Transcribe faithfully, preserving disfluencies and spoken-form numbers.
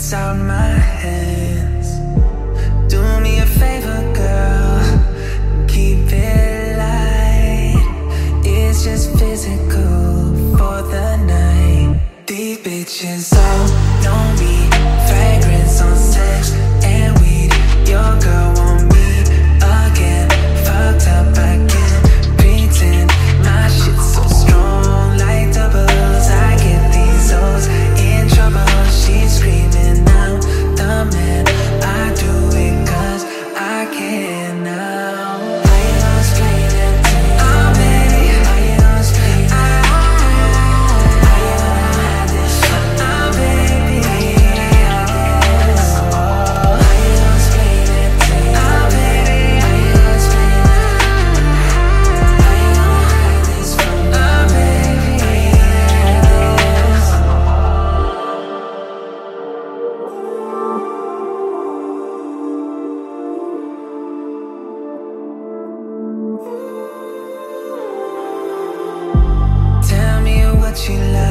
slips out my hands. Do me a favor, girl, keep it light. It's just physical for the night. These bitches all know me. Fragrance on sex and weed. Your girl want me again. Fucked up, I can't pretend. My shit's so strong like doubles. I get these hoes in trouble. She's screaming, I'm the man. I do it cause I can now. How you gonna explain it to me? Oh baby, how you gonna explain it? How you gonna hide this? Oh baby, how you gonna hide this? How you gonna explain it to me? Oh baby, how you gonna explain it? How you gonna hide this from me? Oh baby, how you gonna hide this? Tell me what you like.